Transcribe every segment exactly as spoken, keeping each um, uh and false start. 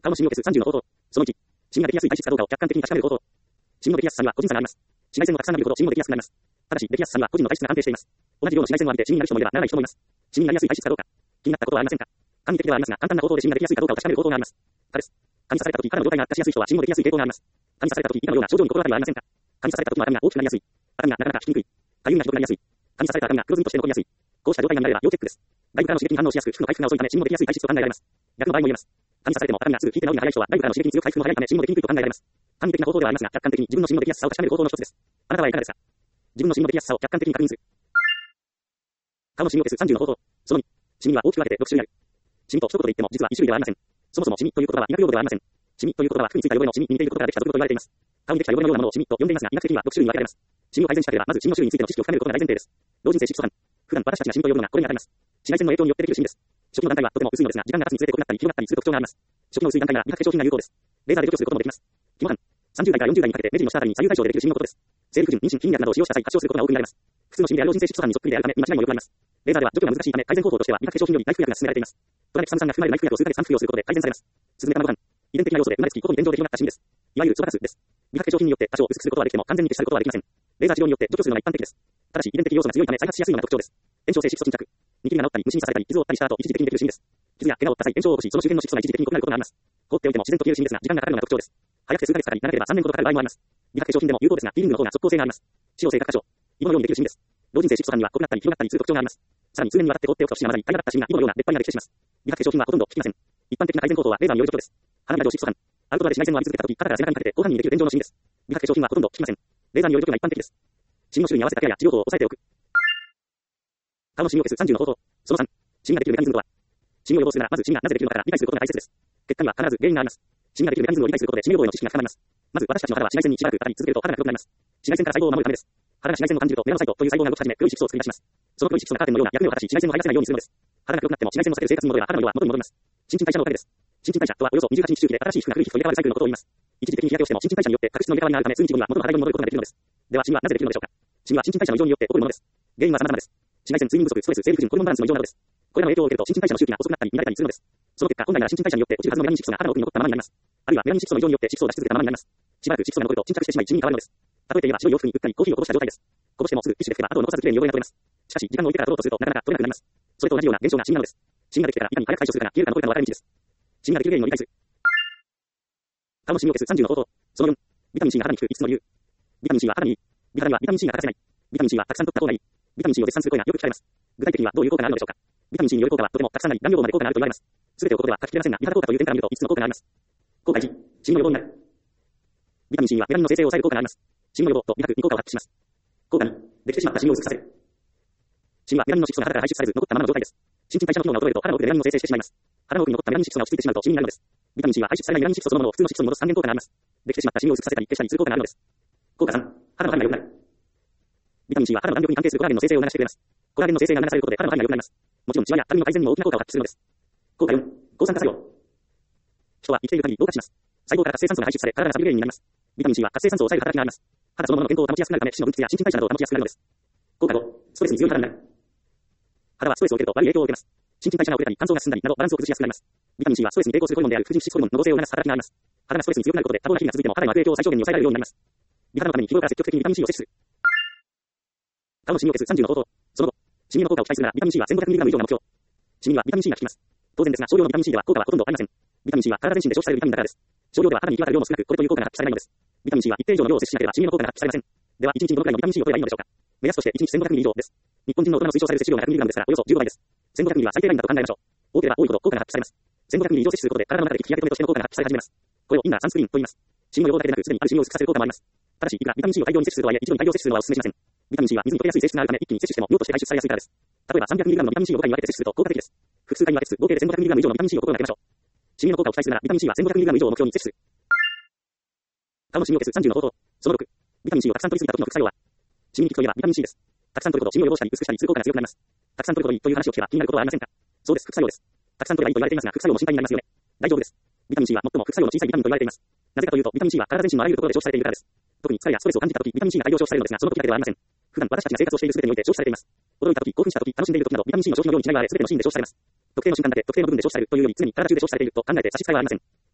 顔の信用決さんじゅうの方法。そのいち、シミができやすい体質かどうかを客観的に確かめる方法。シミのできやすさには個人差があります。紫外線をたくさん浴びるほどシミもできやすくなります。ただし、できやすさには個人の体質が安定しています。同じ量の紫外線を浴びてシミになる人もいればならない人もいます。シミになりやすい体質かどうか。気になったことはありませんか？簡易的ではありますが、簡単な方法でシミができやすいかどうかを確かめる方法があります。蚊です。蚊に刺された時、肌の状態が悪化しやすい人はシミもできやすい傾向があります。蚊に刺された時、以下のような症状に心当たりはありませんか？蚊に刺された時の赤みが大きくなりやすい。赤みがなかなか引きにくい。かゆみがひどくなりやすい。蚊に刺された赤みが黒ずみとして残りやすい。こうした状態が見られれば要チェックです。外部からの刺激に反応しやすく、皮膚の回復が遅いためシミもできやすい体質と考えられます。逆の場合も言えます。蚊に刺されても赤みがすぐ引いて治るが早い人は外部からの刺激に強く回復も早いためシミもできにくいと考えられます。簡易的な方法ではありますが、客観的に自分のシミのできやすさを確かめる方法の一つです。あなたはいかがですか？自分のシミのできやすさを客観的に確認する。顔のシミを消すさんじゅうの方法。そのに、シミは大きく分けてろく種類ある。シミと一言で言っても実はいち種類ではありません。そもそもシミという言葉は医学用語ではありません。シミという言葉は服についた汚れのシミに似ていることからできた毒と言われています。顔にできた汚れのようなものをシミと呼んでいますが、医学的にはろく種類に分けられます。シミを改善したければ、まずシミの種類についての知識を深めることが大前提です。老人性色素斑。普段私たちがシミと呼ぶのがこれに当たります。紫外線の影響によってできるシミです。初期の段階はとても薄いのですが、時間が経つにつれて濃くなったり広がったりする特徴があります。初期の薄い段階なら美白化粧品が有効です。レーザーで除去することもできます。肝斑。さんじゅう代からよんじゅう代にかけて目尻の下あたりに左右対称でできるシミのことです。生理不順、妊娠、筋脈などを使用した際発症することが多く見られます。普通のシミである老人性色素斑にそっくりであるため見間違いもよくあります。レーザーでは除去が難しいため改善方法としては美白化粧品より内服薬が勧められています。トラネキサム酸が含まれる内服薬を数ヶ月間服用することで改善されます。スズメ科のご飯。遺伝的な要素で生まれつき個々に現状で広がったシミです。いわゆるソバタスです。美白化粧品によって多少薄くすることはできても完全に消し去ることはできません。レーザー治療によって除去するのが一般的です。ただし遺伝的要素が強いため再発しやすいのが特徴です。炎症性色素沈着。ニキビが治ったり虫に刺されたり傷を負ったりした後一時的にできるシミです。傷や怪我を負った際炎症を起こしその周辺の色素が一時的に濃くなることがあります。放っておいても自然と消えるシミですが時間がかかるのが特徴です。早くて数ヶ月かかり長ければさんねんほどかかる場合もあります。美白化粧品でも有効ですがピーリングの方が即効性があります。使用性格過剰。イボのようにできるシミです。老人性色素斑には濃くなったり広がったりする特徴があります。さらに数年にわたって放っておくとしまわずに平らだったシミがイボのような出っ張りができてしまいます。美白化粧品はほとんど効きません。一般的な改善方法はレーザーによる除去です。鼻が色素斑。アウトドアで紫外線を浴び続けた時肩から背中にかけて広範囲にできる天井のシミです。美白化粧品はほとんど効きません。レーザーによる除去が一般的です。シミの種類に合わせたケアや治療法を抑えておく。顔のシミを消すさんじゅうの方法。そのさん、シミができるメカニズムとは。シミを予防するならまずシミがなぜできるのかから理解することが大切です。結果には必ず原因があります。シミができるメカニズムを理解することでシミ予防への知識が深まります。まず私たちの肌は紫外線にしばらく当たり続けると肌が黒くなります。紫外線から細胞を守るためです。肌が紫外線を感じるとメラノサイトという細胞が動き始め黒い色素を作り出します。その黒い色素がカーテンのような役目を果たし紫外線を入らせないようにするのです。肌が黒くなっても紫外線を避ける生活に戻れば肌の色は元に戻ります。新陳代謝のおかげです。新陳代謝とはおよそにじゅうはちにち周期で新しい皮膚が古い皮膚と入れ替わるサイクルのことを言います。一時的に日焼けをしても新陳代謝によって角質の入れ替わりがあるため数日後には元の肌色に戻ることができるのです。ではシミはなぜできるのでしょうか。シミは新陳代謝の異常によって起こるものです。原因は様々です。紫外線、睡眠不足、ストレス、生理不順、ホルモンバランスの異常などです。これらの影響を受けると新陳代謝の周期が遅くなったり乱れたりするのです。その結果本来なら新陳代謝によって落ちるはずのメラニン色素が肌の奥に残ったままになります。あるいはメラニン色素の異常によって色素を出し続けたままになります。しばらく色素が残ると沈着してしまいシミに変わるのです。例えて言えば白い洋服にうっかりコーヒーをこぼした状態です。こぼしてもすぐティッシュで拭けば後を残さずきれいに汚れが取れます。しかし時間を置いてから取ろうとするとなかなか取れなくなります。それと同じような現象がシミなのです。シミができてからいかに早く解消するかが消えるか残るかの分かれ道です。シミができる原因を理解する。顔のシミを消すさんじゅうの方法。そのよん、ビタミン C が肌に効くいつつの理由。ビタミン C は肌にいい。美肌にはビタミン C が欠かせない。ビタミン C はたくさん取った方がいい。ビタミン C を絶賛する声がよく聞かれます。具体的にはどういう効果があるのでしょうか。ビタミン C による効果はとてもたくさんあり何秒まで効果があると言われます。すべてをここでは書ききれませんが美肌効果という点から見るといつつの効果があります。効果いち、シミの予防になる。ビタミン C にはメラニンの生成を抑える効果があります。シミの予防と美白に効果を発揮します。効果に、できてしまったシミを薄くさせる。シミはメラニンの色素が肌から排出されず残ったままの状態です。新陳代謝の機能が衰えると肌の奥でメラニンを生成してしまいます。肌の奥に残ったメラニン色素が落ち着いてしまうとシミになるのです。ビタミン C は排出されないメラニン色素そのものを普通の色素に戻す還元効果があります。できてしまったシミを薄くさせたり消したりする効果があるのです。効果さん、肌の肌が良くなる。ビタミン C は肌の弾力に関係するコラーゲンの生成を促してくれます。コラーゲンの生成が促されることで肌の肌が良くなります。もちろんシワやたるみの改善にも大きな効果を発揮するのです。効果よん、抗酸化作用。人は生きている限り老化します。細胞から活性酸素が排出され体が錆びる原因になります。ビタミン C は活性酸素を抑える働きがあります。肌そのものの健康を保ちやすくなるため皮脂の分泌や新陳代謝などを保ちやすくなるのです。効果ご、ストレスに強い肌になる。肌はストレスを受けると悪い影響を受けます。新陳代謝が遅れたり乾燥が進んだりなどバランスを崩しやすくなります。ビタミン C はストレスに抵抗するホルモンである副腎脂質ホルモンの動性を促す働きがあります。肌がストレスに強くなることで多忙な日々が続いても肌への悪影響を最小限に抑えられるようになります。美肌のために日頃から積極的にビタミン C を摂取する。顔のシミを消すさんじゅうの方法。その後、シミの効果を期待するならビタミン C は せんごひゃくミリグラム 以上が目標。シミにはビタミン C が効きます。当然ですが少量のビタミン C では効果はほとんどありません。ビタミン C は体全身で消費されるビタミンだからです。少量では肌に行き渡る量も少なくこれという効果が発揮されないのです。ビタミン C は一定以上の量を摂取しなければシミの効果が発揮されません。では、いちにちにどのくらいのビタミン C を取ればいいのでしょうか。目安としていちにちせんごひゃくミリ以上です。日本人の大人の推奨される摂取量が ひゃくミリグラム ですからおよそじゅうごばいです。せんごひゃくミリは最低ラインだと考えましょう。多ければ多いほど効果が発揮されます。せんごひゃくミリ以上摂取することで体の中で日焼け止めとしての効果が発揮され始めます。これをインナーサンスクリーンと言います。シミの予防だけでなくすでにあるシミを薄くさせる効果もあります。ただし、いくらビタミン C を大量に摂取するとはいえ一度に大量摂取するのはお勧めしません。ビタミン C は水に溶けやすい性質があるため一気に摂取しても量として排出されやすいからです。例えば さんびゃくミリグラム のビタミン C をごかいに分けて摂取すると効果的です。複数回に分けつつ合計で せんごひゃくミリグラム 以上のビタミン C を心がけましょう。シミの効果を期待するならビタミン C は せんごひゃくミリグラム 以上を目標に摂取する。顔のシミを消すさんじゅうの方法。そのろく、ビタミン C をたくさん取りすぎた時の副作用は。シミに効くといえばビタミン C です。たくさん取るほどシミを予防したり薄くしたりする効果が強くなります。たくさん取るほどいいという話を聞けば気になることはありませんか。そうです、副作用です。たくさん取ればいいと言われていますが副作用も心配になりますよね。大丈夫です。ビタミン C は最も副作用の小さいビタミンと言われています。なぜかというとビタミン C は体全身のあらゆるところで消費されているからです。特に疲れやストレスを感じた時ビタミン C が大量消費されるのですがその時だけではありません。普段私たちが生活をしている全てにおいて消費されています。驚いた時、興奮した時、楽しんでいる時などビタミン C の消費の量に違いがあれ全てのシーンで消費されます。特定の瞬間だけ特定の部分で消費されるというより常に体中で消費されていると考えて差し支えはありません。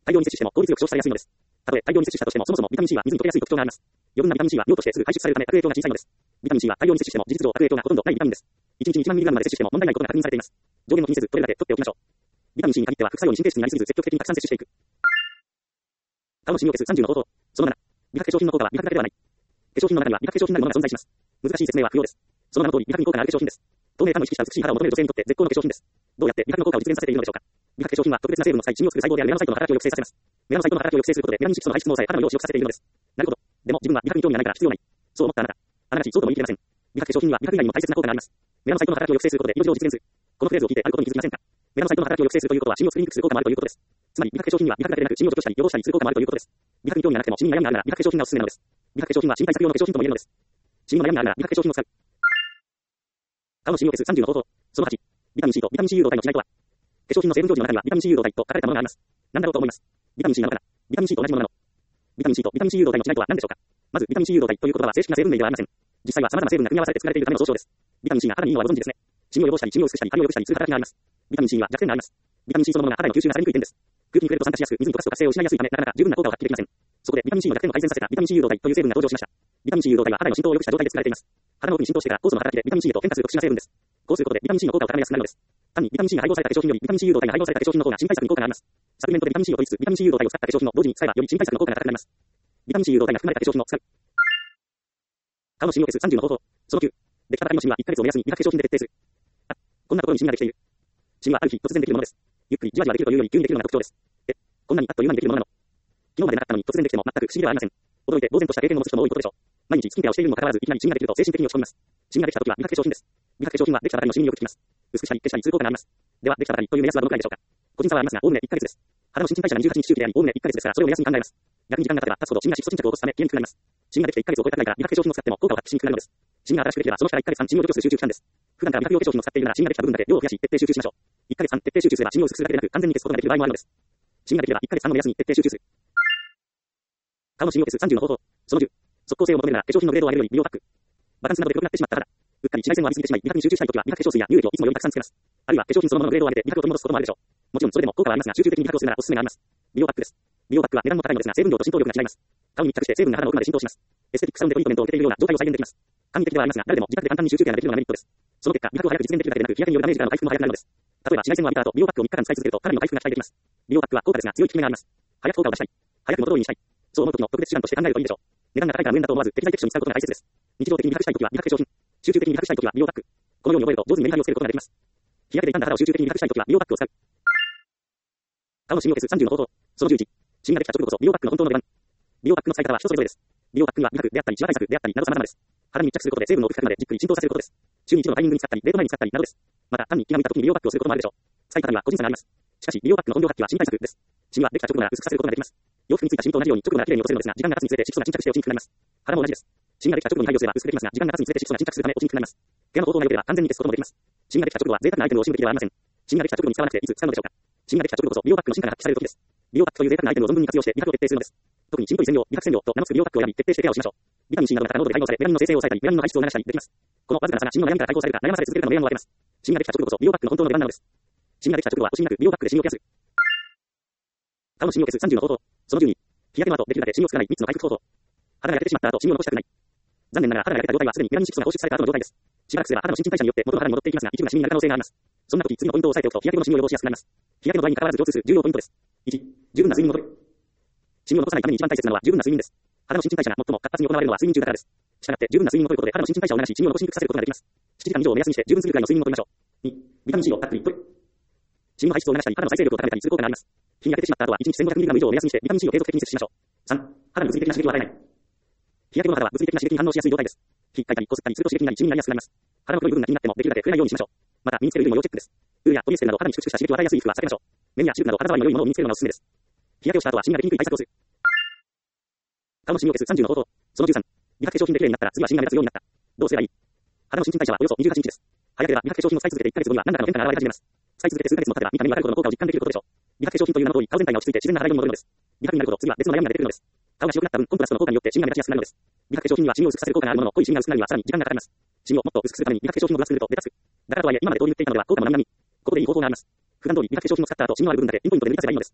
大量に摂取しても効率よく消費されやすいのです。たとえ大量に摂取したとしても、そもそもビタミン C は水に溶けやすい特徴があります。余分なビタミン C は尿としてすぐ排出されるため悪影響が小さいのです。ビタミン C は大量に摂取しても事実上悪影響がほとんどないビタミンです。いちにちにいちまんミリグラムまで摂取しても問題ないことが確認されています。上限の気にせずどれだけ取っておきましょう。ビタミン C に限っては副作用に神経質になりすぎず積極的にたくさん摂取していく。顔のシミを消すさんじゅうの方法。そのなな。美白化粧品の効果は美白だけではない。化粧品の中には美白化粧品なるものが存在します。難しい説明は不要です。その名の通り美白に効果がある化粧品です。透明感の意識した美しい肌を求める女性にとって絶好の化粧品です。どうやって美白の効果を実現させているのでしょうか。美白化粧品は特別な成分の使い、シミを作る細胞であるメラノサイトの働きを抑制させます。メラノサイトの働きを抑制することでメラニン色素の排出も抑え肌の色を白くさせているのです。なるほど。でも自分は美白に興味がないから必要ない。そう思ったあなた。あながちそうとも言い切れません。美白化粧品には美白以外にも大切な効果があります。メラノサイトの働きを抑制することで命を実現する。このフレーズを聞いてあることに気づきませんか。メラノサイトの働きを抑制するということはシミを作りにくくする効果もあるということです。つまり美白化粧品には美白だけでなくシミを除去したり予防したりする効果もあるということです。美白に興味がなくてもシミに悩みがあるなら美白化粧品がおすすめなのです。美白化粧品はシミ対策用の化粧品とも言えるのです。シミの悩みがあるなら美白化粧品を使う。顔のシミを消すさんじゅうの方法。そのはち。ビタミン C とビタミン C 誘導体の違いとは。化粧品の成分表示の中にはビタミン C 誘導体と書かれたものがあります。何だろうと思います。ビタミン C なのかな。ビタミン C と同じものなの。ビタミン C とビタミン C 誘導体の違いとは何でしょうか。まずビタミン C 誘導体という言葉は正式な成分名ではありません。実際は様々な成分が組み合わされて作られているための総称です。ビタミン C が肌にいいのはご存知ですね。シミを予防したりシミを薄くしたり髪を良くしたりする働きがあります。ビタミン C には弱点があります。ビタミン C そのものが肌への吸収がされにくい点です。空気に触れると酸化しやすく、水に溶かすと活性を失いやすいためなかなか十分な効果を発揮できません。そこでビタミン C の弱点を改善させたビタミン C 誘導体という成分が登場しました。ビタミン C 誘導体は肌の浸透を良くした状態で作られています。肌の奥に浸透してから酵素の働きでビタミン C へと変化する特殊な成分です。こうすることでビタミン C の効果を高めやすくなるのです。単にビタミン C が配合された化粧品よりビタミン C 誘導体が配合された化粧品の方がシミ対策に効果があります。サプリメントでビタミン C を取りつつビタミン C 誘導体を使った化粧品を同時に使えばよりシミ対策の効果が高くなります。ビタミン C 誘導体が含まれた化粧品を使う。顔のシミを消すさんじゅうの方法。そのきゅう。できたばかりのシミはいっかげつを目安に美白化粧品で徹底する。あ、こんなところにシミができている。シミはある日突然できるものです。ゆっくりじわじわできるというより急にできるのが特徴です。え、こんなにあっという間にできるものなの。昨日までなかったのに突然できても全く不思議ではありません。驚いて呆然とした経験を持つ人も多いことでしょう。毎日スキンケアをしているにもかかわらずいきなりシミができると精神的に落ち込みます。シミができた時は美白化粧品です。美白化粧品はできたばかりのシミによく効きます。薄くしたり消したりする効果があります。ではできたばかりという目安はどのくらいでしょうか。個人差はありますが概ねいっかげつです。肌の新陳代謝がにじゅうはちにち周期であり概ねいっかげつですからそれを目安に考えます。逆に時間が経てば経つほどシミが質素沈着を起こすため消えにくくなります。シミができていっかげつを超えたくらいから美白化粧品を使っても効果を発揮しにくくなるのです。シミが新しくできればその下からいっかげつかんシミを除去する集中期間です。普段から美白用化粧品を使っているならシミができた部分だけ量を増やし徹底集中しましょう。いっかげつかん徹底集中すればシミを薄くするだけでなく完全に消すことができる場合もあるのです。シミができればいっかげつかんの目安に徹底集中する。顔のシミを消すさんじゅうの方法。そのじゅう。即効性を求めるなら化粧品のグレードを上げるより美容パック。バランスなどで黒くなってしまった肌。うっかり紫外線を浴びすぎてしまい美白に集中したいときは美白化粧水や乳液をいつもよりたくさんつけます。あるいは化粧品そのもののグレードを上げて美白を取り戻すこともあるでしょう。もちろんそれでも効果はありますが集中的に美白をするならおすすめがあります。美容パックです。美容パックは値段も高いのですが成分量と浸透力が違います。顔に密着して成分が肌の奥まで浸透します。エステティックサロンでトリートメントを受けているような状態を再現できます。簡易的ではありますが誰でも自宅で簡単に集中ケアができるのがメリットです。その結果美白を早く実現できるだけでなく日焼けによるダメージからの回復も早くなるのです。例えば紫外線を浴びた後美容パックをみっかかん使い続けるとかなりの回復が期待できます。美容パックは高価ですが強い効き目があります。早く効果を出したい。早く元通りにしたい。そう思う時の特別手段として考えるといいでしょう。値段が高いから無縁だと思わず適材適所に使うことが大切です。日常的に美白したい時は美白化粧品。集中的に美白したい時は美容パック。このように覚えると上手にメリハリをつけることができます。日焼けで傷んだ肌を集中的に美白したい時は美容パックを使う。顔のシミを消すさんじゅうの方法。そのじゅういち。シミができた直後こそ美容パックの本当の出番。美容パックの使い方は人それぞれです。美容パックには美白であったり、シワ対策であったりなど様々です。肌に密着することで成分の奥深くまでじっくり浸透させることです。週に一度のタイミングに使ったり、デート前に使ったりなどです。また単に気が向いた時に美容パックをすることもあるでしょう。使い方には個人差があります。しかし美容パックの本領発揮はシミ対策です。シミはできた直後なら薄くさせることができます。洋服についたシミと同じように直後なら綺麗に落とせるのですが、時間が経つにつれて色素が沈着して落ちにくくなります。肌も同じです。シミができた直後に配慮すれば薄くできますが、時間が経つにつれて色素が沈着するため落ちにくくなります。ケアの方法が良ければ完全に消すこともできます。シミができた直後は贅沢なアイテムを惜しむべきではありません。シミができた直後に使わなくていつ使うのでしょうか。シミができた直後こそ美容パックの進化が発揮される時です。美容パックという贅沢なアイテムを存分に活用して美白を徹底するのです。特にシミと依然量、美白染料と名の付く美容パックを選び徹底してケアをしましょう。ビタミン C などが高濃度で配合されメラニンの生成を抑えたりメラニンの排出を促したりできます。このわずかな差がシミの悩みから解放されるか悩まされ続けるかの明暗を分けます。シミができた直後こそ美容パックの本当の出番なのです。シミができた直後は惜しみなく美容パックでシミをケアする。顔のシミを消すさんじゅうの方法。そのじゅうに。日焼けの後できるだけシミをつかないみっつの回復方法。肌が焼けてしまった後シミを残したくない。残念ながら肌が焼けた状態はすでにメラニン色素が放出された後の状態です。しばらくすれば肌の新陳代謝によって元の肌に戻っていきますが一部がシミになる可能性があります。そんな時次のポイントを押さえておくと日焼け後のシミを予防しやすくなります。日焼けの場合に関わらず共通する重要ポイントです。いち. 十分な睡眠をとる。シミを残さないために一番大切なのは十分な睡眠です。肌の新陳代謝が最も活発に行われるのは睡眠中だからです。したがって十分な睡眠をとることで肌の新陳代謝を促しシミを残しにくくさせることができます。しちじかん以上を目安にして十分すぎるくらいの睡眠をとりましょう。に. ビタミン C をたっぷりとる。シミの排出を促したり肌の再生力を高めたりする効果があります。日焼けてしまった後は一日せんごひゃくミリグラム以上を目安にしてビタミン C を継続的に摂取しましょう。さん. 肌に物理的な刺激を与えない。日焼け後の肌は物理的な刺激に反応しやすい状態です。火かいたりこすったりすると刺激になりシミになりやすくなります。肌の黒い部分が気になってもできるだけ触れないようにしましょう。また身につける衣類も要チェックです。ウールやポリエステルなど肌に粛々した刺激を与えやすい服は避けましょう。綿やシルクなど肌触りの良いものを身につけるのがおすすめです。日焼けをした後はシミができにくい対策をする。顔のシミを消すさんじゅうの方法。そのじゅうさん。美白化粧品で綺麗になったら次はシミが目立つようになった。どうすればいい？肌の新陳代謝はおよそにじゅうはちにちです。早ければ美白化粧品を使い続けていっかげつごには何らかの変化が現れ始めます。使い続けて数ヶ月も経てば見た目に分かるほどの効果を実感できることでしょう。美白化粧品という名の通り顔全体が落ち着いて自然な肌色に戻るのです。美白になるほど次は別の悩みが出てくるのです。顔が白くなった分コントラストの効果によってシミが目立ちやすくなるのです。美白化粧品にはシミを薄くさせる効果があるものの濃いシミが薄くなるにはさらに時間がかかります。シミをもっと薄くするために美白化粧品を分厚く塗るとベタつく。だからとはいえ今まで通り塗っていたのでは効果も並々に。ここでいい方法があります。普段通り美白化粧品を使った後シミのある部分だけピンポイントで塗り出せばいいのです。一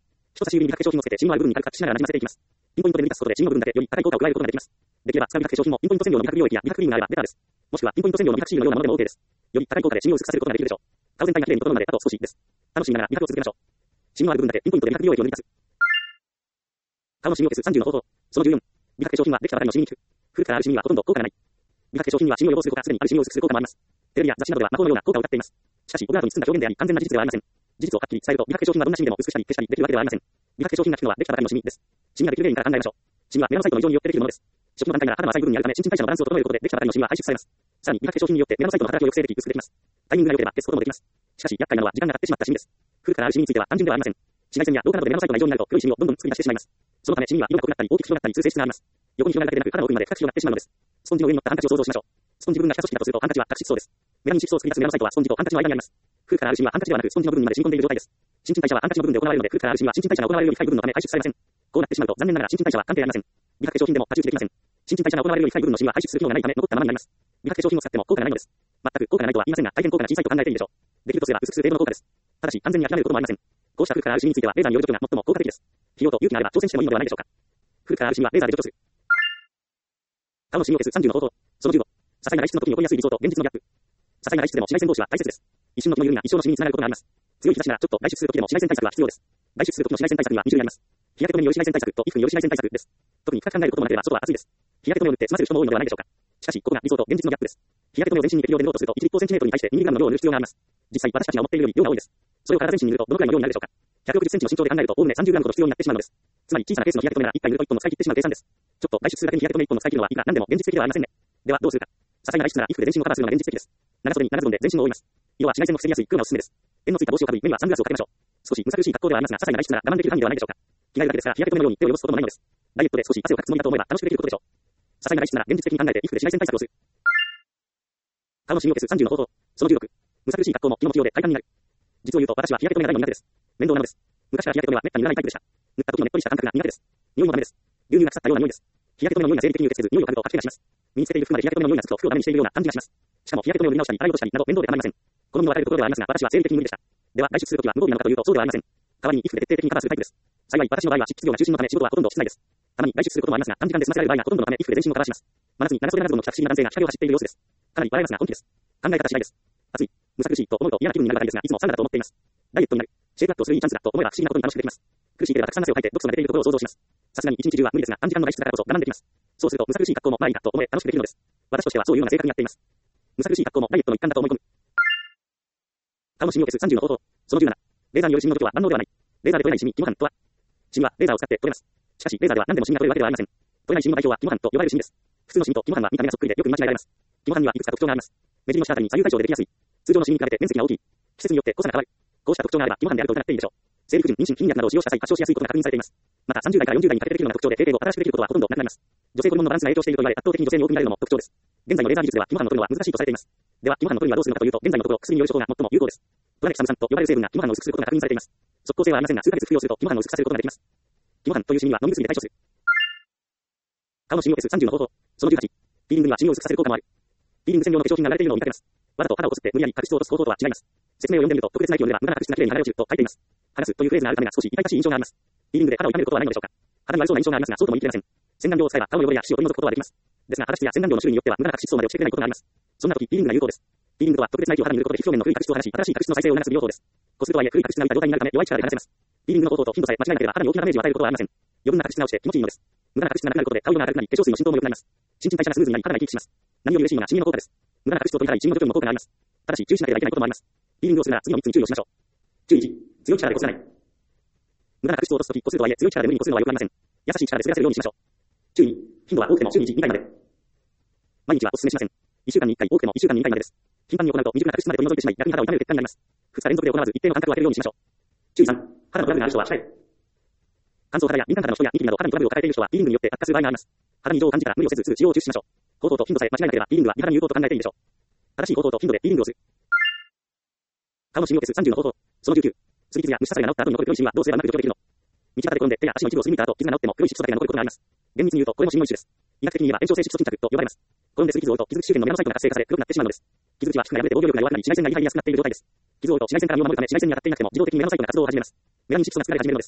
太さ周囲に美白化粧品をつけて、シミのある部分に軽くしながらなじませていきます。ピンポイントで塗り出すことで、シミの部分だけより高い効果を加えることができます。できれば、使う美白化粧品もピンポイント専用の美白美容液や美白クリームがあればベターです。もしくは、ピンポイント専用の美白シールのようなものでも OK です。より高い効果でシミを薄くさせることができるでしょう。顔全体が綺麗に整うまであと少しです。楽しみながら美白を続けましょう。シミのある部分だけピンポイントで美白美容液を塗り出す。顔のシミを消すさんじゅうの方法。そのじゅうよん。美白化粧品はできたばかりのシミに効く。古くからあるシミにはほとんど効果がない。美白化粧品にはシミを予防する効果、すでにあるシミを薄くする効果もあります。テレビや雑誌などでは魔法のような効果を謳っています。しかし、オブラートに包んだ表現であり、完全な事実ではありません。事実をはっきり伝えると、美白化粧品はどんなシミでも薄くしたり消したりできるわけではありません。美白化粧品が効くのはできたばかりのシミです。シミができる原因から考えましょう。シミはメラノサイトの異常によってできるものです。初期の段階なら肌の浅い部分にあるため、新陳代謝のバランスを整えることでできたばかりのシミは排出されます。さらに、美白化粧品によってメラノサイトの働きを抑制でき、薄くできます。タイミングが良ければ消すこともできます。しかし、厄介なのは時間が経ってしまったシミです。古くからあるシミについては単純ではありません。紫外線や老化などでメラノサイトが異常になると黒いシミをどんどん作り出してしまいます。そのためシミには色が濃くなったり大きく広がったりする性質があります。横に広がるだけでなく肌の奥まで深く広がってしまうのです。スポンジの上に乗ったハンカチを想像しましょう。スポンジ部分が下組織だとするとハンカチは角質層です。メラニン色素を作り出すメラノサイトはスポンジとハンカチの間にあります。古くからあるシミはハンカチではなくスポンジの部分にまで染み込んでいる状態です。新陳代謝はハンカチの部分で行われるので、古くからあるシミは新陳代謝が行われるより深い部分のため排出されません。こうなってしまうと残念ながら新陳代謝は関係ありません。美白化粧品でも太刀打ちできません。新陳代謝が行われるより深い部分のシミは排出する機能がないため残ったままになります。美白化粧品を使っても効果がないのです。全く効果がないとは言いませんが、大変効果が小さいと考えていいでしょう。できるとすれば薄くする程度の効果です。ただし、完全に諦めることもありません。こうした古くからあるシミについては、レーザーによる除去が最も効果的です。費用と勇気があれば挑戦してもいいのではないでしょうか。古くからあるシミはレーザーで除去する。顔のシミを消すさんじゅうの方法。そのじゅうご。些細な外出の時に起こりやすい理想と現実のギャップ。些細な外出でも紫外線防止は大切です。一瞬の気の緩みが一生のシミにつながることがあります。強い日差しならちょっと外出する時でも紫外線対策は必要です。外出する時の紫外線対策にはに種類あります。日焼け止めによる紫外線対策と皮膚による紫外線対策です。特に深く考えることもなければ外は暑いです。日焼け止めを塗って済ませる人も多いのではないでしょうか。しかし、ここが理想と現実のギャップです。日焼け止めを全身に適量で塗ろうとするといち立方センチメートルに対してにミリグラムの量を塗る必要があります。実際、私たちが思っているより量が多いです。それを体全身に塗るとどのくらいの量になるでしょうか。ひゃくろくじゅっセンチの身長で考えるとおおむねさんじゅうグラムほど必要になってしまうのです。つまり小さなケースの日焼け止めならいっかい塗るといっぽんの使い切ってしまう計算です。ちょっと外出するだけに日焼け止めいっぽんの使い切るのはいくら何でも現実的ではありませんね。ではどうするか。些細な外出なら衣服で全身をカバーするのが現実的です。長袖に長ズボンで全身を覆います。色は紫外線を防ぎやすい黒がおすすめです。縁のついた帽子をかぶり、目にはサングラスをかけましょう。少しむさ苦しい格好ではありますが、些細な外出なら我慢できる範囲ではないでしょうか。着替えるだけですから日焼け止めのように手を汚すこともないのです。ダイエットで少し汗をかくつもりだと思えば楽しくできることでしょう。些細な外出なら現実的に考えて衣服で紫外線対策をする。顔のシミを消すさんじゅうの方法。そのじゅうろく。むさ苦しい格好も気も器用で快感になる。実を言うと私は日焼け止めが大の苦手です。面倒なのです。昔から日焼け止めはめったに塗らないタイプでした。塗った時のねっとりした感覚が苦手です。匂いもダメです。牛乳が腐ったような匂いです。日焼け止めの匂いが生理的に受け付けず匂いを嗅ぐと吐き気がします。身につけている服まで日焼け止めの匂いがつくと服をダメにしているような感じがします。しかも日焼け止めを塗り直したり洗い落としたりなど面倒で構いません。好みの分かれるところではありますが、私は生理的に無理でした。では外出するときは無防備なのかというとそうではありません。代わりに衣服で徹底的にカバーするタイプです。幸い私の場合は執筆業が中心のため仕事はほとんど室内です。たまに外出することもありますが、短時間で済ませられる場合がほとんどのため衣服で全身をカバーします。真夏に長袖長ズボンの着た不審な男性が日陰を走っている様子です。かなり笑えますが本気です。考え方次第です。暑い、むさ苦しいと思うと嫌な気分になる場合ですが、いつもサウナだと思っています。ダイエットになる、シェイプアップをするいいチャンスだと思えば不思議なことに楽しくできます。苦しいければたくさん汗をかいて毒素が出ているところを想像します。さすがに一日中は無理ですが、短時間の外出だからこそ我慢できます。そうするとむさ苦しい格好もまあいいかと思え楽しくできるのです。私としてはそういうような性格になっています。むさ苦しい格好もダイエットの一環だと思い込む。顔のシミを消すさんじゅうの方法。そのじゅうなな。レーザーによるシミの除去は万能ではない。レーザーで取れないシミ、キモハンとは。シミはレーザーを使って取れます。しかしレーザーでは何でもシミが取れるわけではありません。取れないシミの代表はキモハンと呼ばれるシミです。普通のシミとキモハンは見た目がそっくりでよく見間違えられます。キモハンにはいくつか特徴があります。目尻の下あたりに左右対称でできやすい。通常のシミに比べて面積が大きい。季節によって濃さが変わる。こうした特徴があればキモハンであると疑っていいでしょう。生理不順、妊娠、筋脈などを使用した際発症しやすいことが確認されています。またさんじゅう代からよんじゅう代にかけてできるような特徴で経験後新しくできることはほとんどなくなります。女性ホルモンのバランスが影響していると言われ圧倒的に女性に多く見られるのも特徴です。現在のレーザー技術ではキモハンの取るのは難しいとされています。ではキモハンの取るにはどうするのかというと、現在のところ薬による処方が最も有効です。トラネキサム酸と呼ばれる成分がキモハンを薄くすることが確認されています。即効性はありませんが、数ヶ月服用するとキモハンを薄くさせることができます。キモハンというシミには飲み薬で対処する。顔のシミを消すさんじゅうの方法。そのじゅうはち。ピーリングにはシミを薄くさせる効果もある。ピーリング専用の化粧品が売られているのを見かけます。わざと肌をこすって無理やり角質を落とす方法とは違います。説明を読んでみると、特別な液を塗れば無駄な角質がきれいに剥がれ落ちると書いています。剥がすというフレーズがあるためが少し痛々しい印象があります。ピーリングで肌を痛めることはないのでしょうか。肌に悪そうな印象がありますが、そうとも言い切れません。洗顔料を使えば顔の汚れや皮脂を取り除くことはできます。ですが、肌質や洗顔料の種類によっては無駄な角質層まで落ちてくれないことがあります。そんな時、ピーリングが有効です。ピーリングとは特別な液を肌に塗ることで皮表面の古い角質を剥がし、新しい角質の再生を促す美容法です。こするとはいえ古い角質が浮いた状態になるため弱い力で剥がせます。ピーリングの方法と頻度さえ間違えなければ肌に大きなダメージを与えることはありません。余分な角質が落ちて気持ちいいのです。無駄な角質がなくなることで顔色が明るくなり、化粧水の浸透も良くなります。新陳代謝がスムーズになり肌が生き生きします。何より嬉しいのがシミの効果です。無駄な角質を取り払いシミの除去にも効果があります。ただし注意しなければいけないこともあります。ピーリングをするなら次のみっつに注意をしましょう。注意いち、強い力でこすらない。無駄な角質を落とすときこするとはいえ強い力で無理にこするのは良くありません。優しい力で滑らせるようにしましょう。注意に、頻度は多くても週にいち、にかいまで。毎日はお勧めしません。いっしゅうかんにいっかい、多くてもいっしゅうかんににかいまでです。頻繁に行うと未熟な角質まで取り除いてしまい、逆に肌を痛める結果になります。ふつか連続で行わず一定の間隔を空けるようにしましょう。注意さん、肌のトラブルがある人は控える。乾燥肌や敏感肌の人やニキビなど肌のトラブルを抱えている人はピーリングによって悪化する場合があります。肌に異常を感じたら無理をせず、すぐ治療を中止しましょう。方法と頻度さえ間違えなければピーリングは美肌に有効と考えていいでしょう。正しい方法と頻度でピーリングをする。顔のシミを消すさんじゅうの方法。そのじゅうきゅう。すり傷や虫刺されが治った後に残る黒いシミはどうすればなく除去できるの。道端で転んで手や足の一部をすりむいた後傷が治っても黒い色素だけが残ることがあります。厳密に言うとこれもシミの一種です。医学的に言えば炎症性色素菌着と呼ばれます。転んですり傷を負うと傷口周辺のメラノサイトが活性化され黒くなってしまうのです。傷口は皮膚が破れて防御力が弱くなり紫外線が入りやすくなっている状態です。傷を負うと紫外線から身を守るため紫外線に当たっていなくても自動的にメラノサイトが活動を始めます。メラニン色素が作られ始めるのです。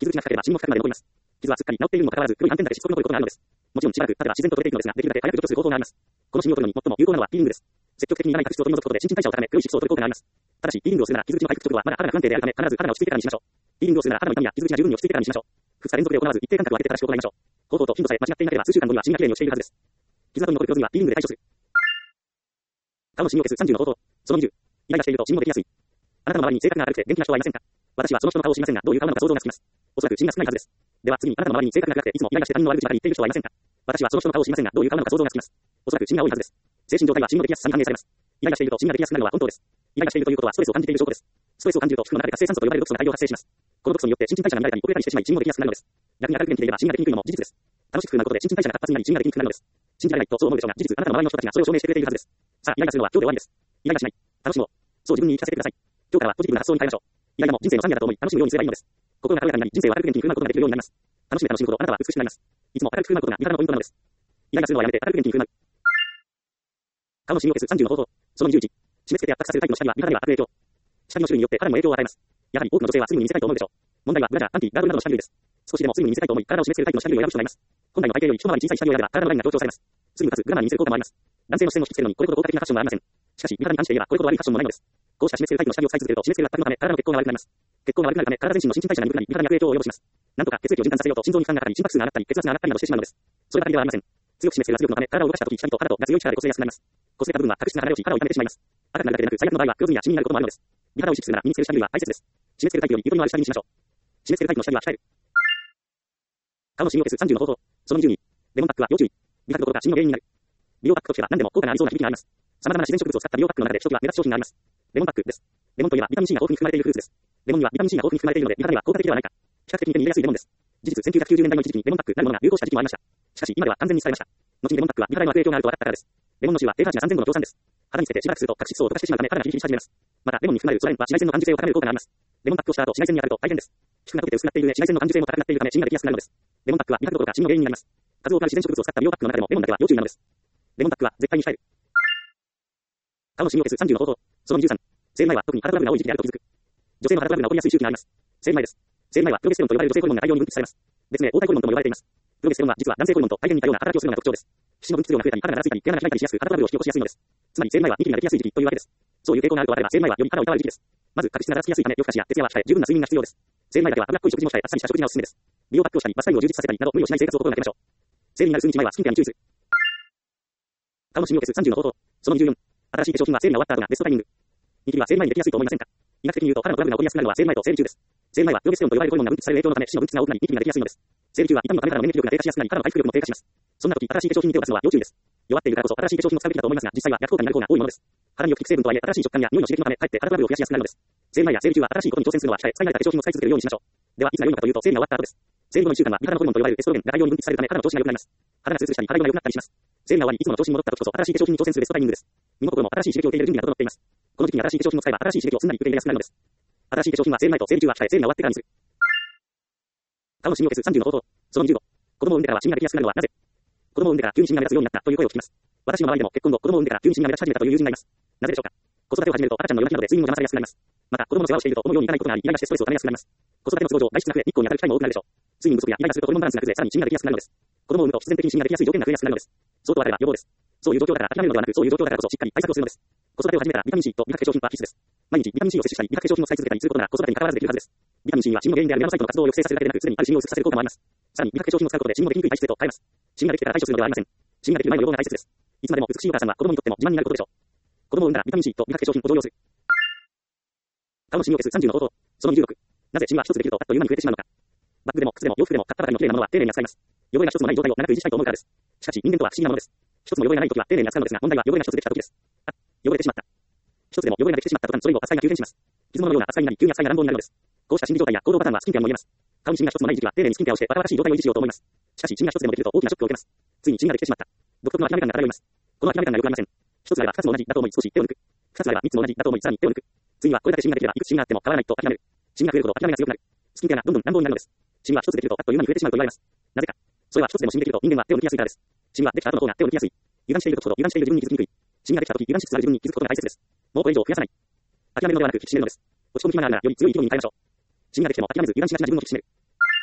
傷口が深ければ死因も深くまで残ります。傷はすっかり治っているにもかかわらず、黒い斑点だけしつこく残ることがあるのです。もちろんしばらく経てば自然と取れていくのですが、できるだけ早く除去する方法があります。このシミを取るのに最も有効なのはピーリングです。積極的にいらない角質を取り除くことで新陳代謝を高め、黒い色素を取る効果があります。ただし、ピーリングをするなら傷口の回復速度はまだ肌が不安定であるため、必ず肌が落ち着いてからにしましょう。ピーリングをするなら肌の痛みや傷口が十分に落ち着いてからにしましょう。ふつか連続で行わず一定間隔を空けて正しく行いましょう。方法と頻度さえ間違っていなければ数週間後にはシミがきれいに落ちているはずです。傷跡に残る黒ずみはピーリングで対処する。顔のシミを消すさんじゅうの方法。そのにじゅう。イライラしているとシミもできやすい。あなたの周りに性格が明るくて元気な人はいませんか？私はその人の顔を知りませんが、どういう顔なのか想像がつきます。おそらくシミが少ないはずです。では次に、あなたの周りに性格が暗くていつもイライラして他人の悪口ばかり言っている人はいませんか？私はその人の顔を知りませんが、どういう顔なのか想像がつきます。おそらくシミが多いはずです。精神状態はシミのできやすさに反映されます。イライラしているとシミができやすくなるのは本当です。イライラしているということはストレスを感じている証拠です。ストレスを感じると皮膚の中で活性酸素と呼ばれる毒素が大量発生します。この毒素によって新陳代謝が乱れたり遅れたりしてしまいシミもできやすくなるのです。逆に明るく元気でいればシミができにくいのも事実です。楽しくなることで新陳代謝が活発になりシミができにくくなるのです。信じられないとそう思うでしょうが、事実あなたの周りの人たちがそれを証明してくれているはずです。さあ、イライラするのは今日で終わりです。イライラしない。楽しもう。そう自分に言い聞かせてください。今日からはポジティブな発想に変えましょう。イライラも人生の産業だと思い楽しむようにすればいいのです。心が軽やかになり人生を明るく元気に振る舞うことができるようになります。楽しめ楽しむほどあなたは美しくなります。いつも明るく振る舞うことが味方のポイントなのです。イライラするのはやめて明るく元気に振る舞う。顔のシミを消すさんじゅうの方法。そのにじゅういち。締め付けて圧迫させるタイプの下着は美肌には悪影響。下着の種類によって肌にも影響を与えます。やはり多くの女性はスリムに見せたいと思うでしょう。問題はブラジャー、パンティ、ガードルなどの下着類です。少しでもスリムに見せたいと思い、体を締め付けるタイプの下着を選ぶ人がいます。本来の体型より一回り小さい下着を選べば体のラインが強調されます。スリムかつグラマーに見せる効果もあります。男性の視線を引きつけるのにこれほど効果的なファッションはありません。しかし、美肌に関して言えばこれほど悪いファッションもないのです。こうした締め付けるタイプの下着を使い続けると締め付ける圧迫のため体の血行が悪くなります。血行が悪くなるため体全身の新陳代謝が鈍くなり美肌に悪影響を及ぼします。なんとか血液を循環させようと心臓に負担がかかり心拍数が上がったり血圧が上がったりなどしてしまうのです。そればかりではありません。強く締め付ける圧力のため体を動かした時、光と肌とが強い力で擦れやすくなります。擦れた部分は角質が離れ落ち肌を傷めてしまいます。赤くなるだけでなく最悪の場合は黒ずみやシミになることもあるのです。美肌を意識するなら身につける下着類は大切です。締め付けるタイプよりゆとりのある下着にしましょう。締め付けるタイプの下着は鍛える。顔のシミを消すさんじゅうの方法。そのにじゅうに。レモンパックは要注意。美白どころかシミの原因になる。美容パックとしては何でも効果がありそうな響きがあります。様々な自然植物を使った美容パックの中でひときわ目立つ商品があります。レモンパックです。レモンといえばビタミン C が豊富に含まれているフルーツです。レモンにはビタミン C が豊富に含まれているので美肌には効果的ではないか。比較的手に入れやすいレモンです。事実せんきゅうひゃくきゅうじゅうねんだいの一時期にレモンパックなるものが流行した時期もありました。しかし今では完全に使えました。後にレモンパックは美肌への悪影響があると分かったからです。レモンの種は pH がさんぜんごの強酸です。肌につけてしばらくすると角質素を溶かしてしまうため肌がヒリヒリし始めます。またレモンに含まれるソラニンは紫外線の感受性を高める効果があります。レモンパックをした後紫外線に当たると大変です。皮膚が溶けて薄くなっている上紫外線の感受性も高くなっているためシミができやすくなるのです。レモンパックは美白どころかシミの原因になります。数多くある自然植物を使った美容パックの中でもレモンだけは要注意なのです。レモンパックは絶対に控える。顔のシミを消すさんじゅうの方法。そのにじゅうさん。生理前は特に肌トラブルが多い時期であると気づく。女性の肌トラブルが起こりやすい周期があります。生理前です。生理前はプロゲステロンと呼ばれる女性ホルモンが大量に分泌されます。別名黄体ホルモンとも呼ばれています。プロゲステロンは実は男性ホルモンと大変似たような働きをするのが特徴です。皮脂の分泌量が増えたり肌がだらついたり毛穴が開いたりしやすく肌トラブルを引き起こしやすいのです。つまり生理前はニキビができやすい時期というわけです。そういう傾向があると分かれば生理前はより肌をいたわる時期です。まず角質がだらつきやすいため夜更かしや徹夜は控え十分な睡眠が必要です。生理前だけは脂っこい食事も控えあっさりした食事がおすすめです。美容パックをしたりバスタイムを充実させたりなど無理をしない生活を心がけましょう。生理になる数日前はスキンケアに注意する。顔のシミを消すさんじゅうの方法。そのにじゅうよん。新しい化粧品は生理が終わった後がベストタイミング。ニキビは生理前にできやすいと思いませんか？医学的に言うと肌のトラブルが起こりやすくなるのは生理前と生理中です。生理前はプロゲステロンと呼ばれるホルモンが分泌される影響のため皮脂の分泌が多くなりニキビができやすいのです。生理中は痛みのため肌の免疫力が低下しやすくなり肌の回復力も低下します。そんな時新しい化粧品に手を出すのは要注意です。弱っているからこそ新しい化粧品を使うべきだと思いますが実際は逆効果になる方が多いものです。肌によく効く成分とはいえ新しい食感や匂いの刺激のためかえって肌トラブルを増やしやすくなるのです。生理前や生理中は新しいことに挑戦するのは控え使い慣れた化粧品を使い続けるようにしましょう。ではいつが良いのかというと生理が終わった後です。生理後のいっしゅうかんは美肌のホルモンと呼ばれるエストロゲンが大量に分泌されるため肌の調子が良くなります。肌がツルツルしたり肌色が良くなったりします。生理が終わりいつもの調子に戻った時こそ新しい化粧品に挑戦するベストタイミングです。身も心も新しい刺激を受け入れる準備が整っています。この時期に新しい化粧品を使えば新しい刺激をすんなり受け入れやすくなるのです。新しい化粧品は生理前と生理中は控え生理が終わってからにする。顔のシミを消すさんじゅうの方法。そのにじゅうご。子供を産んでからはシミができやすくなるのはなぜ？子供を産んでから急にシミが目立つようになったという声を聞きます。私の周りでも結婚後子供を産んでから急にシミが目立ち始めたという友人がいます。なぜでしょうか？子育てを始めると赤ちゃんの夜泣きなどで睡眠も邪魔されやすくなります。また子供の世話をしていると思うようにいかないことがありイライラしてストレスを溜めやすくなります。子育ての都合上外出が増え日光に当たる機会も多くなるでしょう。睡眠不足やイライラするとホルモンバランスが崩れさらにシミができやすくなるのです。子供を産むと必然的にシミができやすい条件が増えやすくなるのです。そうと分かれば予防です。そういう状況だから諦めるのではなくそういう状況だからこそしっかり対策をするのです。子育てを始めたらビタミン C と美白化粧品は必須です。毎日ビタミン C を摂取したり美白化粧品を使い続けたりすることなら子育てに関わらずできるはずです。ビタミン C にはシミの原因であるメラノサイトの活動を抑制させるだけでなくすでにあるシミを薄くさせる効果もあります。さらに美白化粧品を使うことでシミもできにくい体質へと変えます。シミができてから対処するのではありません。シミができる前の予防が大切です。いつまでも美しいお母さんは子供にとっても自慢になることでしょう。子供を産んだらビタミン C と美白化粧品を増量する。顔のシミを消すさんじゅうの方法。そのにじゅうろく。なぜシミは一つできるとあっという間に増えてしまうのか。バッグでも靴でも洋服でも買ったばかりの綺麗なものは丁寧に扱います。汚れが一つもない状態を長く維持したいと思うからです。しかし人間とは不思議なものです。一つも汚れがないときは丁寧に扱うのですが問題は汚れが一つできたときです。あ、汚れてしまった。一つでも汚れができてしまった途端それ以後扱いが急変します。傷物のような扱いになり急に扱いが乱暴になるのです。こうした心理状態や行動パターンはスキンケアにも言えます。顔にシミが一つもない時期は丁寧にスキンケアをして若々しい状態を維持しようと思います。しかしシミが一つでもできると大きなショックを受けます。ついにシミができてしまった。独特の諦め感が漂います。この諦め感がよくありません。一つあれば二つも同じだと思い少し手を抜く。二つあれば三つも同じだと思いさらに手を抜く。ついにはこれだけシミができればいくつシミがあっても変わらないと諦める。シミが増えるほど諦めが強くなる。スキンケアがどんどん乱暴になるのです。シミは一つできるとあっという間に増えてしまうと言われます。なぜか。それは一つでもシミできると人間は手を抜きやすいからです。シミはできた後の方が手を抜きやすい。油断している時ほど油断している自分に気づきにくい。シミができた時油断しつつある自分に気づくことが大切です。もうこれ以上増やさない。諦めるのではなく引き締めるのです。落ち込む暇があるならより強い意気込みに変えましょう。シミができても諦めず油断しがちな自分を引き締める。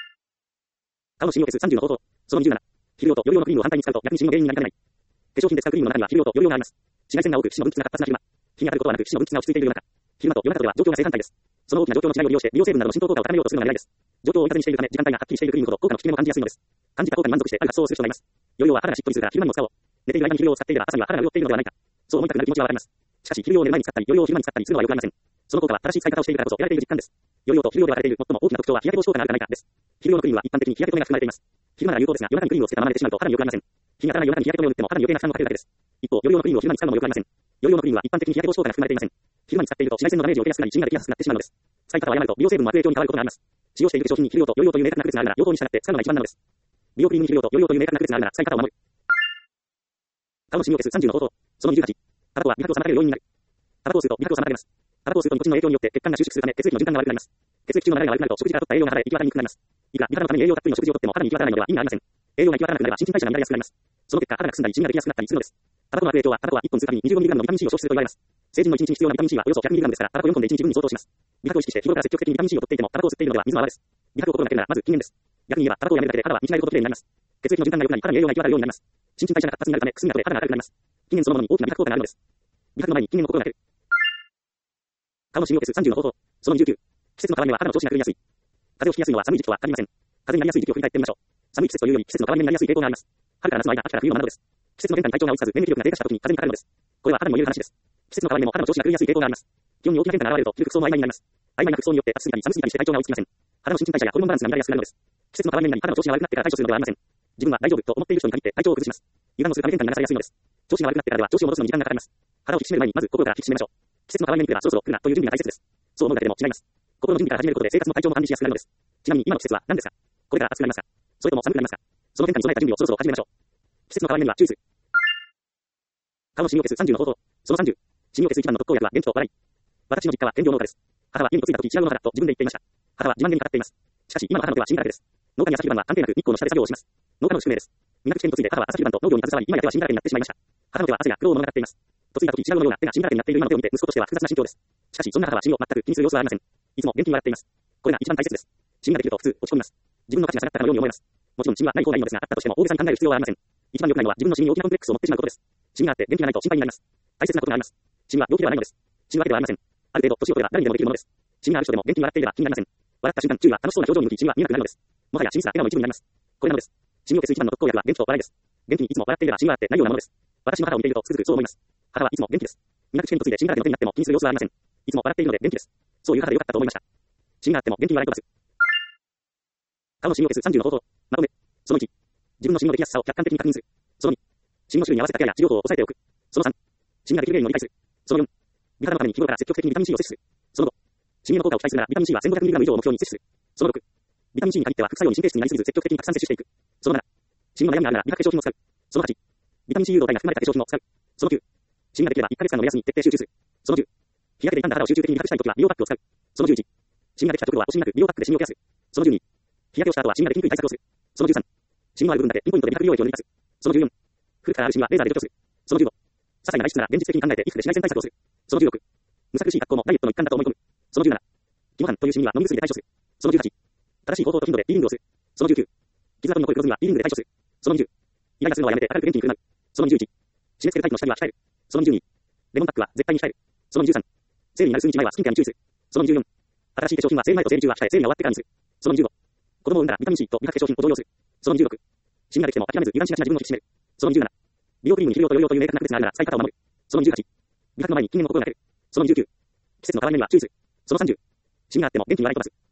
顔の信用ベースさんじゅうの方法。そのにじゅうなな。皮膚量と容量のクリームを反対に使うと逆にシミの原因になりかねない。化粧品で使うクリームの中には皮膚量と容量があります。紫外線が多く皮脂の分泌が活発な昼間。日に当たることはなく皮脂の分泌が落ち着いている夜中。昼間と夜中とでは状況が正反対です。その大きな状況の違いを利用して美容成分などの浸透効果を高めようとするのが狙いです。状況を追い風にしているため時間帯がはっきりしているクリームほど効果の効き目も感じやすいのです。感じた効果に満足してある発想をする人がいます。容量は肌がしっとりするから昼間にも使おう。寝ている間に皮膚量を使っていれば朝には肌が潤っているのではないか。そう思いたくなる気持ちはわかります。しかし皮膚量を寝る前に使ったり容量を昼間に使ったりするのは良くありません。その効果は正しい使い方をしているからこそ得られている実感です。容量と皮膚量で割れている最も大きな特徴は日焼け防止効果があるかないかです。皮膚量のクリームは一般的に日焼け止めが含まれています。昼間なら有効ですが夜中にクリームをつけたまま寝てしまうと肌に良くありません。日に当たらない夜中に日焼け止めを塗っても肌に余計な負担をかけるだけです。一方、容量のクリームを昼間に使うのも良くありません。容量のクリームは一般的に日焼け防止効果が含まれていません。昼間に使っていると紫外線のダメージを受けやすくなりシミができやすくなってしまうのです。使い方を誤ると美容成分の悪影響に変わることがあります。使用している化粧品に皮膚量と容量という明確な区別があるなら用途に従って使うのが一番なのです。美容クリームに皮膚量と容量という明確な区別があるなら使い方を守る。顔の信用ベースさんじゅうの方法。そのにじゅうはち。タバコは味覚を妨げる要因になる。タバコを吸うと味覚を妨げます。タバコを吸うとニコチンの影響によって血管が収縮するため血液の循環が悪くなります。血液中の流れが悪くなると食事から取った栄養が肌へ行き渡りにくくなります。いくら美肌のために栄養たっぷりの食事をとっても肌に行き渡らないのでは意味がありません。栄養が行き渡らなくなれば新陳代謝が乱れやすくなります。その結果肌がくすんだりシミができやすくなったりするのです。タバコの悪影響はタバコはいっぽん吸うたびに にじゅうごミリグラム のビタミン C を消費すると言われます。成人のいちにちに必要なビタミン C はおよそ ひゃくミリグラム ですから、タバコよんほんでいちにちぶんに相当します。美白を意識して日頃から積極的にビタミン C を取っていてもタバコを吸っているのでは水の泡です。美白を心がけるならまず禁煙です。逆に言えばタバコをやめるだけで肌は見違えるほど綺麗になります。血液の循環が良くなり肌に栄養が行き渡るようになります。新陳代謝が活発になるためくすみが取れ肌が明るくなります。禁煙そのものに大きな美白効果があるのです。美白の前に禁煙の心がける。顔の信用ベースさんじゅうの方法。そのにじゅうきゅう。季節の変わり目は肌の調子が狂いやすい。風邪をひきやすいのは寒い時期とは限りません。風邪になりやすい時期を振り返ってみましょう。寒い季節というより季節の変わり目になりやすい傾向があります。春から夏の間、秋から冬の間などです。季節の変化に体調が追いつかず免疫力が低下した時に風邪にかかるのです。これは肌にも言える話です。季節の変わり目も肌の調子が狂いやすい傾向があります。気温に大きな変化が現れると着る服装も曖昧になります。曖昧な服装によって暑すぎたり寒すぎたりして体調が追いつきません。肌の新陳代謝やホルモンバランスが乱れやすくなるのです。季節の変わり目になり肌の調子が悪くなってから対処するのではありません。自分は大丈夫と思っている人に限って体調を崩します。油断をするため変化に流されやすいのです。調子が悪くなってからでは調子を戻すのに時間がかかります。腹を引き締める前にまず心から引き締めましょう。季節の変わり目に来ればそろそろ来るなという準備が大切です。そう思うだけでも違います。心の準備から始めることで生活の体調も管理しやすくなるのです。ちなみに今の季節は何ですか？これから暑くなりますか？それとも寒くなりますか？その変化に備えた準備をそろそろ始めましょう。季節の変わり目には注意する。顔の信用ベースさんじゅうの方法。そのさんじゅう。信用ベース一番の特効薬は元気と笑い。私の実家は兼業農家です。母は家に嫁いだ時違うものだと自分で言っていました。母は自慢げに語っています。しかし今の母の手は死んだだけです。農家に朝昼晩は関係なく日光の下で作業をします。農家の宿命です。磨く試験に嫁いで母は朝昼晩と農業に携わり今や手は死んだだけになってしまいました。母の手は汗や苦労を物語っています。嫁いだ時違うのような手が死んだだけになっている今の手を見て息子としては複雑な心境です。しかしそんな母は死を全く気にする様子はありません。いつも元気に笑っています。これが一番大切です。死ができると普通落ち込みます。自分の価値が下がったかのように思います。もちろん死はない方がいいのですが、あったとしても大げさに考える必要はありません。一番良くないのは自分の死に大きなコンプレックスを持ってしまうことです。死があって元気がないと心配になります。大切なことがあります。死は病気ではないのです。死ぬわけではありません。ある程度年を取れば誰にでもできるものです。死がある人でも元気に笑っていれば気になりません。笑った瞬間、注意は楽しそうな表情に向き死は見えなくなるのです。もはや死にすら笑顔の一部になります。これなのです。死を消す一番の特効薬は元気と笑いです。元気にいつも笑っていれば死があってないようなものです。私の母を見ているとつくづくそう思います。母はいつも元気です。磨く試験に嫁いで死んだだけの手になっても気にする様子はありません。いつも笑っているので元気です。そういう母でよかったと思いました。死があっても元気に笑い飛ばす。顔の信用ベースさんじゅうの方法。まとめ。そのいち。自分のシミのできやすさを客観的に確認する。そのに。シミの種類に合わせたケアや治療法を抑えておく。そのさん。シミができる原因を理解する。そのよん。美肌のために日頃から積極的にビタミン C を摂取する。そのご。シミの効果を期待するならビタミン C は せんごひゃくミリグラム 以上を目標に摂取する。そのろく。ビタミン C に限っては副作用に神経質になりすぎず積極的にたくさん摂取していく。そのなな。シミの悩みがあるなら美白化粧品を使う。そのはち。ビタミン C 誘導体が含まれた化粧品を使う。そのきゅう。シミができればいっかげつかんの目安に徹底集中する。そのじゅう。日焼けで傷んだ肌を集中的に美白したいときは美容パックを使う。そのじゅういち。シミができた直後は惜しみなく美容パックでシミをケアする。そのじゅうに。日焼けをした後はシミができにくい対策をする。そのじゅうさん。シミのある部分だけピンポイントで美白美容液を塗り出す。そのじゅうよん。古くからあるシミはレーザーで除去する。そのじゅうご。些細な外出なら現実的に考えて衣服で紫外線対策をする。そのじゅうろく。むさ苦しい格好もダイエットの一環だと思い込む。そのじゅうなな。肝斑というシミには飲み薬で対処する。そのじゅうはち。正しい方法と頻度でピーリングをする。そのじゅうきゅう。傷跡に残る黒ずみはピーリングで対処する。そのにじゅう。イライラするのはやめて明るく元気に振る舞う。そのにじゅういち。締め付けるタイプの光は控える。そのにじゅうに。レモンパックは絶対に控える。そのにじゅうさん。生理になる数日前はスキンケアに注意する。そのにじゅうよん。新しい化粧品は生理前と生理中は控え、生理が終わってからにする。そのにじゅうご。子供を産んだらビタミン C と美白化粧品を同用する。そのにじゅうろく。シミができても諦めず油断しがちな自分を引き締める。そのにじゅうなな。美容クリームに肥料と容量という明確な区別があるなら使い方を守る。そのにじゅうはち。美白の前に禁煙の心がける。そのにじゅうきゅう。季節の変わり目には注意する。そのさんじゅう。シミがあっても元気に笑い飛ばす。